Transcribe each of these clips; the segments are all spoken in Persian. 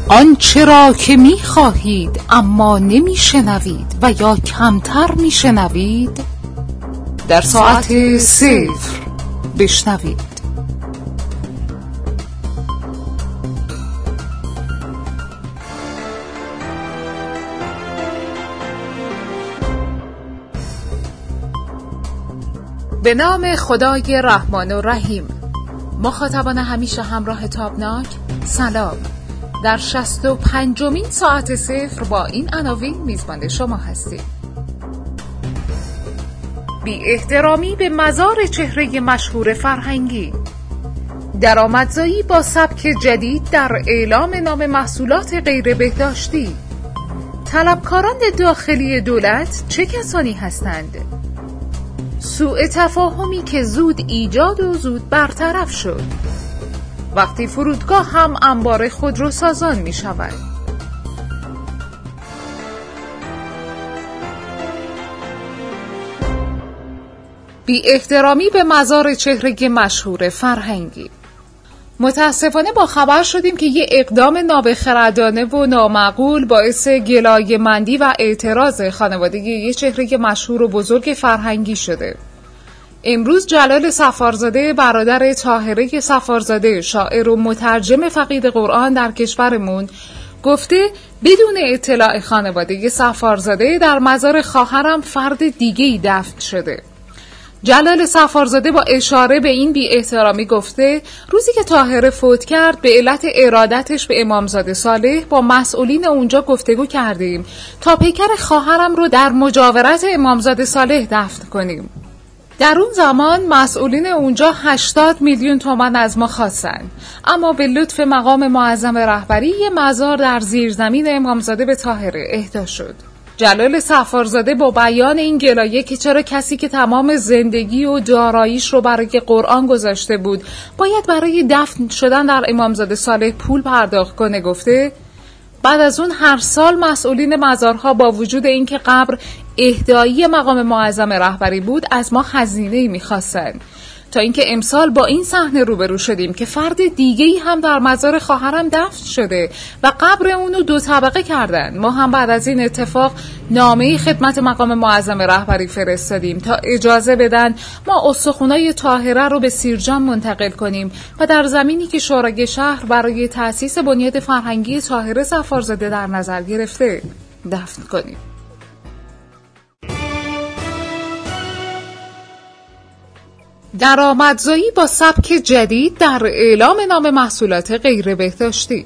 آنچه را که می خواهید اما نمی شنوید و یا کمتر می شنوید در ساعت 0 بشنوید. به نام خدای رحمان و رحیم. مخاطبان همیشه همراه تابناک، سلام. در 65مین ساعت 0 با این عناوین میزبان شما هستیم. بی احترامی به مزار چهره مشهور فرهنگی، درآمدزایی با سبک جدید در اعلام نام محصولات غیر بهداشتی، طلبکاران داخلی دولت چه کسانی هستند؟ سوء تفاهمی که زود ایجاد و زود برطرف شد، وقتی فرودگاه هم انبار خودروسازان می شود. بی احترامی به مزار چهره مشهور فرهنگی. متاسفانه با خبر شدیم که یه اقدام نابخردانه و نامعقول باعث گلایه‌مندی و اعتراض خانواده یه چهره مشهور و بزرگ فرهنگی شده. امروز جلال صفارزاده برادر طاهره صفارزاده شاعر و مترجم فقید قرآن در کشورمون گفته بدون اطلاع خانواده صفارزاده در مزار خواهرم فرد دیگه‌ای دفن شده. جلال صفارزاده با اشاره به این بی احترامی گفته روزی که طاهره فوت کرد به علت ارادتش به امامزاده صالح با مسئولین اونجا گفتگو کردیم تا پیکر خواهرم رو در مجاورت امامزاده صالح دفن کنیم. در اون زمان مسئولین اونجا 80 میلیون تومان از ما خواستن، اما به لطف مقام معظم رهبری یه مزار در زیرزمین امامزاده به طاهره اهدا شد. جلال صفارزاده با بیان این گلایه که چرا کسی که تمام زندگی و داراییش رو برای قرآن گذاشته بود باید برای دفن شدن در امامزاده صالح پول پرداخت کنه گفته بعد از اون هر سال مسئولین مزارها با وجود اینکه قبر اهدایی مقام معظم رهبری بود از ما هزینه‌ای می‌خواستن، تا اینکه امسال با این صحنه روبرو شدیم که فرد دیگه‌ای هم در مزار خواهرم دفن شده و قبر اونو 2 طبقه کردن. ما هم بعد از این اتفاق نامه‌ای خدمت مقام معظم رهبری فرستادیم تا اجازه بدن ما استخونای طاهره رو به سیرجان منتقل کنیم و در زمینی که شورای شهر برای تأسیس بنیاد فرهنگی طاهره صفارزاده در نظر گرفته دفن کنیم. درآمدزایی با سبک جدید در اعلام نام محصولات غیر بهداشتی.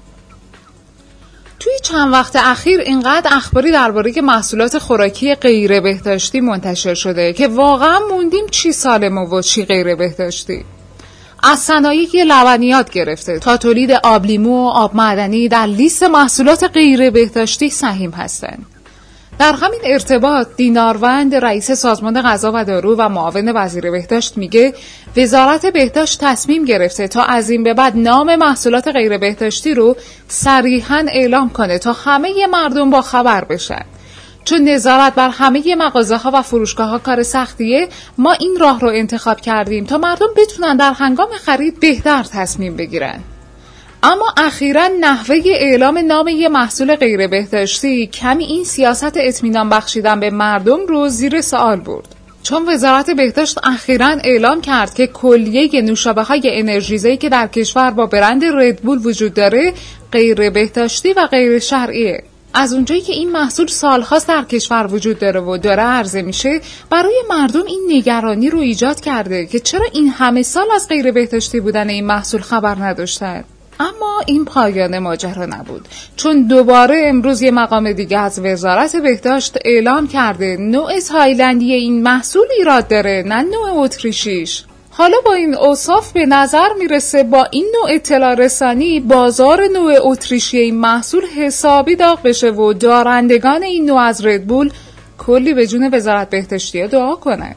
توی چند وقت اخیر اینقدر اخباری درباره محصولات خوراکی غیر بهداشتی منتشر شده که واقعا موندیم چی سالم و چی غیر بهداشتی. از صنایع لبنیات گرفته تا تولید آب لیمو و آب معدنی در لیست محصولات غیر بهداشتی سهیم هستند. در همین ارتباط دیناروند رئیس سازمان غذا و دارو و معاون وزیر بهداشت میگه وزارت بهداشت تصمیم گرفته تا از این به بعد نام محصولات غیر بهداشتی رو صریحاً اعلام کنه تا همه مردم با خبر بشن. چون نظارت بر همه مغازه‌ها و فروشگاه‌ها کار سختیه، ما این راه رو انتخاب کردیم تا مردم بتونن در هنگام خرید بهتر تصمیم بگیرن. اما اخیراً نحوه اعلام نام یه محصول غیر بهداشتی کمی این سیاست اطمینان بخشیدن به مردم رو زیر سوال برد. چون وزارت بهداشت اخیراً اعلام کرد که کلیه نوشابه‌های انرژیزایی که در کشور با برند ردبول وجود داره غیر بهداشتی و غیر شرعیه. از اونجایی که این محصول سالهاست در کشور وجود داره و داره عرضه میشه، برای مردم این نگرانی رو ایجاد کرده که چرا این همه سال از غیر بهداشتی بودن این محصول خبر نداشتن. اما این پایان ماجرا نبود، چون دوباره امروز یه مقام دیگه از وزارت بهداشت اعلام کرده نوع تایلندی این محصول ایراد داره، نه نوع اتریشیش. حالا با این اوصاف به نظر میرسه با این نوع اطلاع رسانی بازار نوع اتریشی این محصول حسابی داغ بشه و دارندگان این نوع از ردبول کلی به جون وزارت بهداشتی دعا کنن.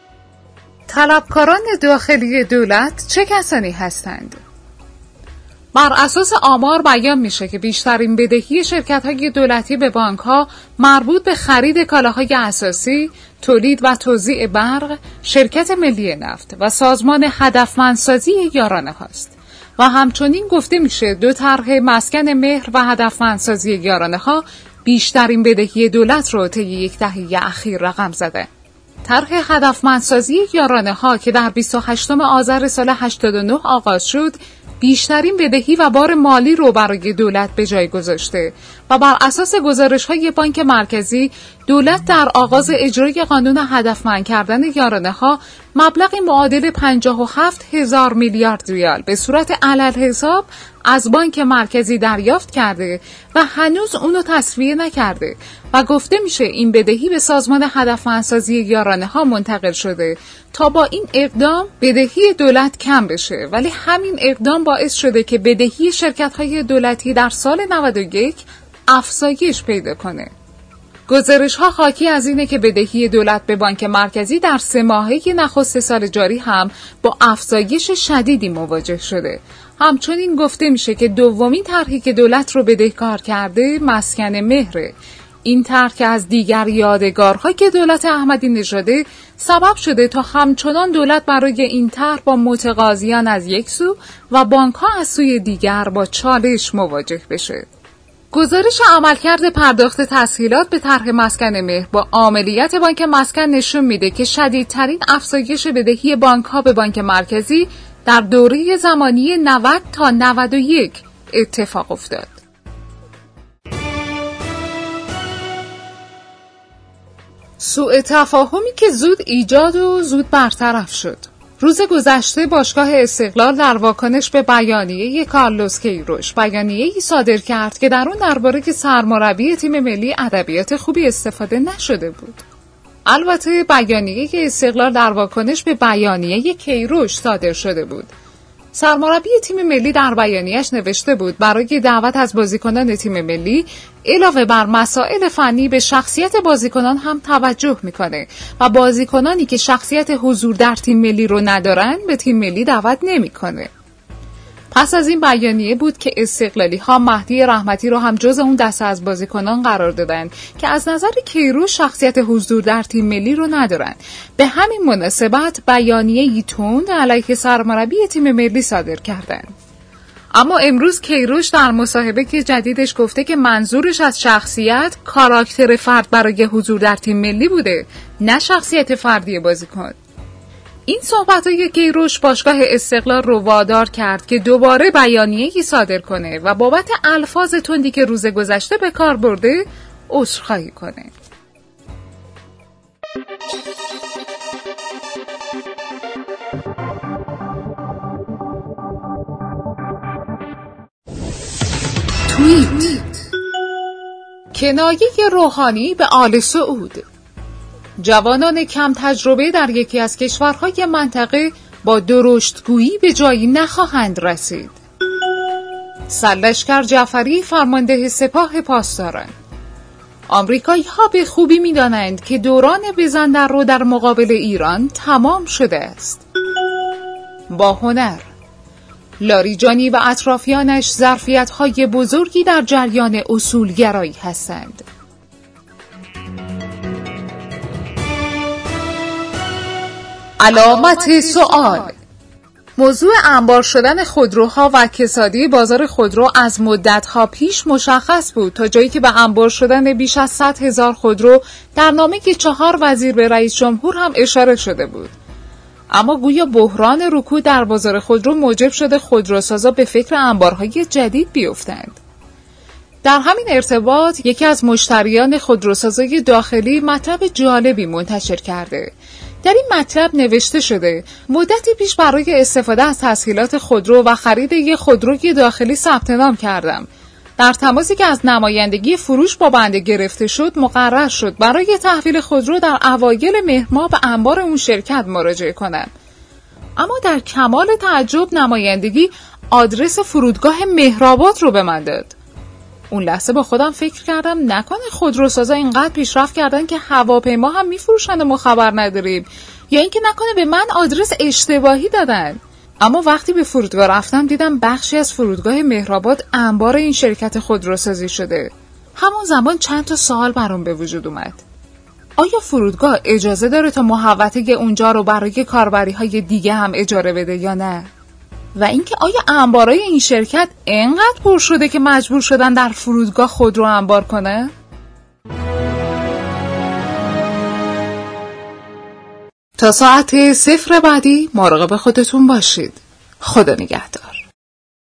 طلبکاران داخلی دولت چه کسانی هستند؟ بر اساس آمار بیان میشه که بیشترین بدهی شرکت‌های دولتی به بانک‌ها مربوط به خرید کالاهای اساسی، تولید و توزیع برق، شرکت ملی نفت و سازمان هدفمندسازی یارانه هاست. و همچنین گفته میشه 2 طرح مسکن مهر و هدفمندسازی یارانه ها بیشترین بدهی دولت رو طی 1 دهه اخیر رقم زده. طرح هدفمندسازی یارانه ها که در 28 آذر سال 89 آغاز شد، بیشترین بدهی و بار مالی رو برای دولت به جای گذاشته و بر اساس گزارش‌های بانک مرکزی، دولت در آغاز اجرای قانون هدفمند کردن یارانه ها مبلغی معادل 57,000 میلیارد ریال به صورت علالحساب از بانک مرکزی دریافت کرده و هنوز اونو تصفیه نکرده و گفته میشه این بدهی به سازمان هدفمندسازی یارانه ها منتقل شده تا با این اقدام بدهی دولت کم بشه، ولی همین اقدام باعث شده که بدهی شرکت‌های دولتی در سال 91 افزایش پیدا کنه. گزارش‌ها حاکی از اینه که بدهی دولت به بانک مرکزی در 3 ماهه نخست سال جاری هم با افزایش شدیدی مواجه شده. همچنین گفته میشه که دومین طرحی که دولت رو بدهکار کرده مسکن مهره. این طرح که از دیگر یادگارها که دولت احمدی نژاده سبب شده تا همچنان دولت برای این طرح با متقاضیان از یک سو و بانک‌ها از سوی دیگر با چالش مواجه بشه. گزارش عملکرد پرداخت تسهیلات به طرح مسکن مهر با عاملیت بانک مسکن نشون میده که شدیدترین افزایش بدهی بانک‌ها به بانک مرکزی در دوره زمانی 90 تا 91 اتفاق افتاد. سوء تفاهمی که زود ایجاد و زود برطرف شد. روز گذشته باشگاه استقلال در واکنش به بیانیه کارلوس کیروش بیانیه‌ای صادر کرد که در اون درباره سرمربی تیم ملی ادبیات خوبی استفاده نشده بود. البته بیانیه استقلال در واکنش به بیانیه کیروش صادر شده بود. سرمربی تیم ملی در بیانیه‌اش نوشته بود برای دعوت از بازیکنان تیم ملی علاوه بر مسائل فنی به شخصیت بازیکنان هم توجه میکنه و بازیکنانی که شخصیت حضور در تیم ملی رو ندارن به تیم ملی دعوت نمیکنه. پس از این بیانیه بود که استقلالی ها مهدی رحمتی رو هم جز اون دسته از بازیکنان قرار دادن که از نظر کیروش شخصیت حضور در تیم ملی رو ندارن. به همین مناسبت بیانیه‌ای تند علیه سرمربی تیم ملی صادر کردند. اما امروز کیروش در مصاحبه که جدیدش گفته که منظورش از شخصیت کاراکتر فرد برای حضور در تیم ملی بوده، نه شخصیت فردی بازیکن. این صحبت‌های کیروش باشگاه استقلال رو وادار کرد که دوباره بیانیه‌ای صادر کنه و بابت الفاظ تندی که روز گذشته به کار برده عذرخواهی کنه. توییت: کنایه روحانی به آل سعود. جوانان کم تجربه در یکی از کشورهای منطقه با درشتگویی به جایی نخواهند رسید. سرلشکر جعفری فرمانده سپاه پاسداران: آمریکایی‌ها به خوبی می‌دانند که دوران بزن رو در مقابل ایران تمام شده است. با هنر: لاریجانی و اطرافیانش ظرفیت‌های بزرگی در جریان اصولگرایی هستند. علامت سوال: موضوع انبار شدن خودروها و کسادی بازار خودرو از مدت‌ها پیش مشخص بود، تا جایی که به انبار شدن بیش از 100,000 خودرو در نامه 4 وزیر به رئیس جمهور هم اشاره شده بود. اما گویا بحران رکود در بازار خودرو موجب شده خودروسازا به فکر انبارهای جدید بیفتند. در همین ارتباط یکی از مشتریان خودروسازای داخلی مطلب جالبی منتشر کرده. در این مطلب نوشته شده مدتی پیش برای استفاده از تسهیلات خودرو و خرید یک خودروی داخلی ثبت نام کردم. در تماسی که از نمایندگی فروش با بنده گرفته شد مقرر شد برای تحویل خودرو در اوایل مهر ماه به انبار اون شرکت مراجعه کنم. اما در کمال تعجب نمایندگی آدرس فرودگاه مهرآباد رو به من داد. اون لحظه با خودم فکر کردم نکنه خودروسازا اینقدر پیشرفت کردن که هواپیما هم میفروشن و ما خبر نداریم، یا اینکه نکنه به من آدرس اشتباهی دادن. اما وقتی به فرودگاه رفتم دیدم بخشی از فرودگاه مهرآباد انبار این شرکت خودروسازی شده. همون زمان چند تا سوال برام به وجود اومد. آیا فرودگاه اجازه داره تا محوطه اونجا رو برای کاربری‌های دیگه هم اجاره بده یا نه؟ و اینکه آیا انبارای این شرکت اینقدر پر شده که مجبور شدن در فرودگاه خودرو انبار کنه؟ تا ساعت 0 بعدی مراقب خودتون باشید. خدا نگهدار.